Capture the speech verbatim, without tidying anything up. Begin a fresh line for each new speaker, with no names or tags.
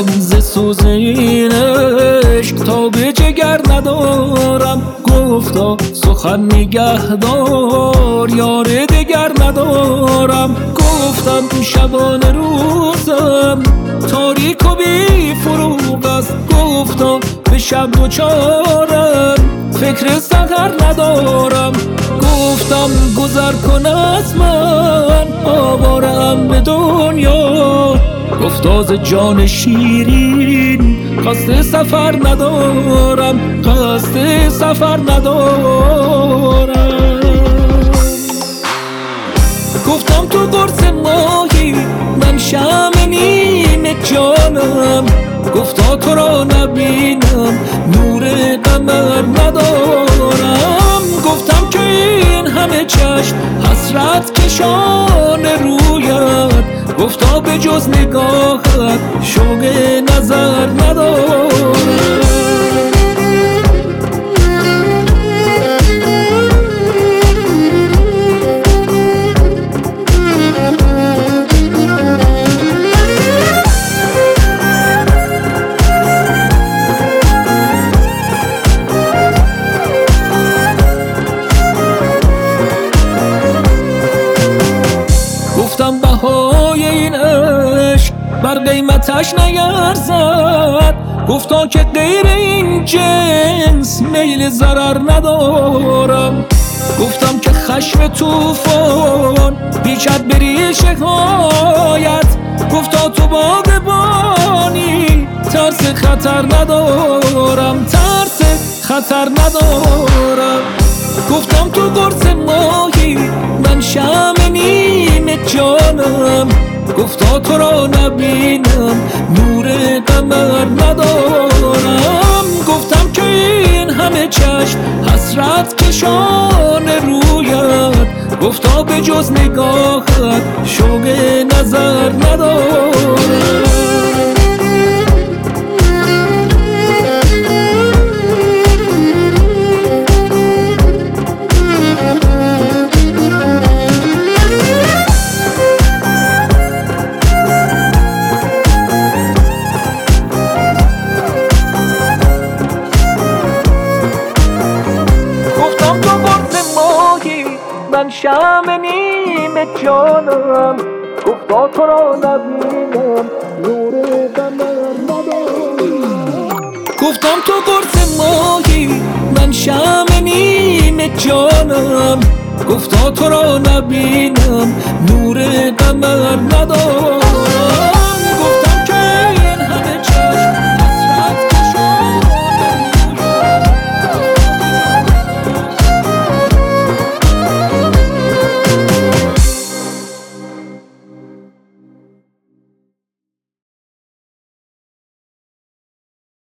گفتم ز سوز این عشق تا به جگر ندارم، گفتا سخن نگهدار یار دگر ندارم. گفتم شبانه روزم تاریک و بی فروغ است، گفتا به شب دوچارم فکر سحر ندارم. گفتم گذر کن از من آوارم به دنیا، گفتا ز جان شیرین قصد سفر ندارم، قصد سفر ندارم. گفتم تو قرص ماهی من شمع نیمه جانم، گفتا تو را نبینم نور قمر ندارم. گفتم که این همه چشم حسرت کشان رویت، گفتا به جز نگاهت شوق نظر ندارم. گفتم بهای این عشق بر قیمتش نیرزد، گفتا که غیر این جنس میل ضرر ندارم. گفتم که خشم طوفان پیچد به ریشه هایت، گفتا تو باغبانی ترس خطر ندارم، ترس خطر ندارم. گفتم تو قرص ماهی من شمع نیمه جانم، گفتا تو را نبینم نور قمر ندارم. گفتم که این همه چشم حسرت کشان رویت، گفتا به جز نگاهت شوق نظر ندارم. من شمع نیمه جانم، گفتا تو را نبینم نور قمر ندارم. گفتم تو قرص ماهی من شمع نیمه جانم، گفتا تو را نبینم نور قمر ندارم.